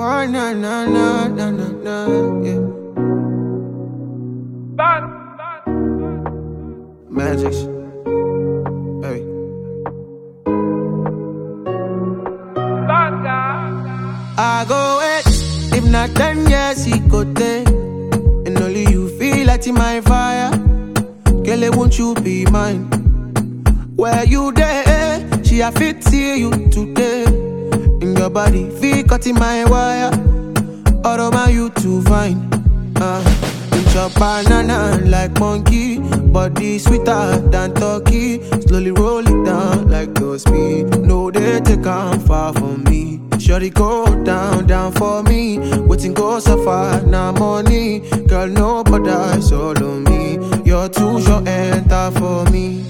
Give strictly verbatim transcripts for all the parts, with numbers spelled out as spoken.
Oh, na na na na na na, yeah. Magic. Hey. I go wait. If not ten years, he go take. And only you feel like in my fire. Girl, won't you be mine? Where you there? She a fit see you today. In your body, feel cut in my wire. All over you to find. Uh, Eat your banana like monkey. Body sweeter than turkey. Slowly roll it down like those speed. No, they take on far from me. Shorty go down, down for me. Waiting go so far, now money. Girl, nobody is all on me. You're too short, enter for me.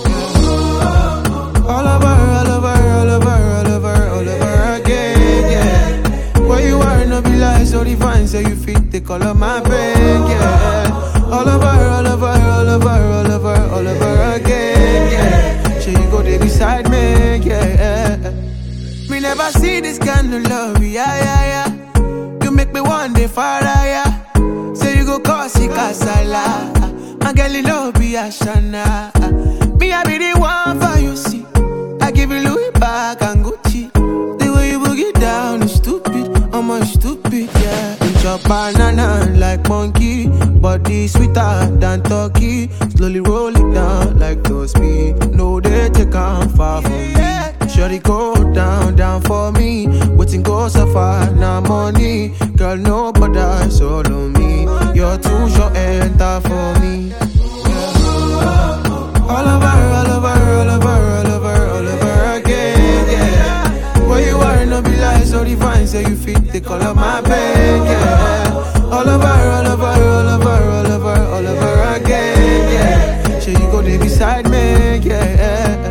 All over, all over, all over, all over, all over again, yeah. Where you are, no be like so divine. Say you fit the color my brain, yeah. All over, all over, all over, all over, all over again, yeah. Sure you go there beside me, yeah. Me never see this kind of love, yeah, yeah, yeah. You make me one day far higher. Say you go cause it casala. And girl, you know be a shana. Me I be the one for you, see. I give you Louis back and Gucci. The way you boogie down is stupid. I'm a stupid, yeah. Eat your banana like monkey. Body sweeter than turkey. Slowly roll it down like those speed. No, they take on far from me. Shorty go down, down for me. Waiting go so far, now money. Girl, nobody is all on me. You're too short, enter for me. All over, all over, all over, all over, all over again, yeah. Where you are, no be like so divine. Say you fit the color my bed, yeah. All over, all over, all over, all over, all over again, yeah. Sure you go there beside me, yeah.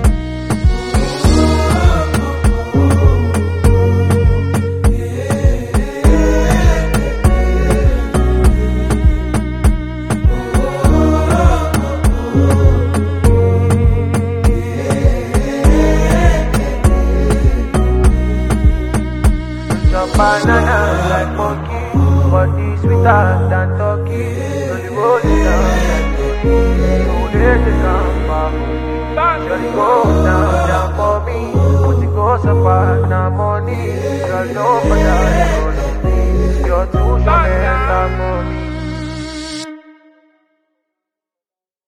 Banana like monkey, body sweeter than turkey. Slowly roll it down like turkey. No, they take on far from me. Shorty go down, down for me. Put it go so far, now money. Girl, nobody is all on me. You're too short, and I'm money.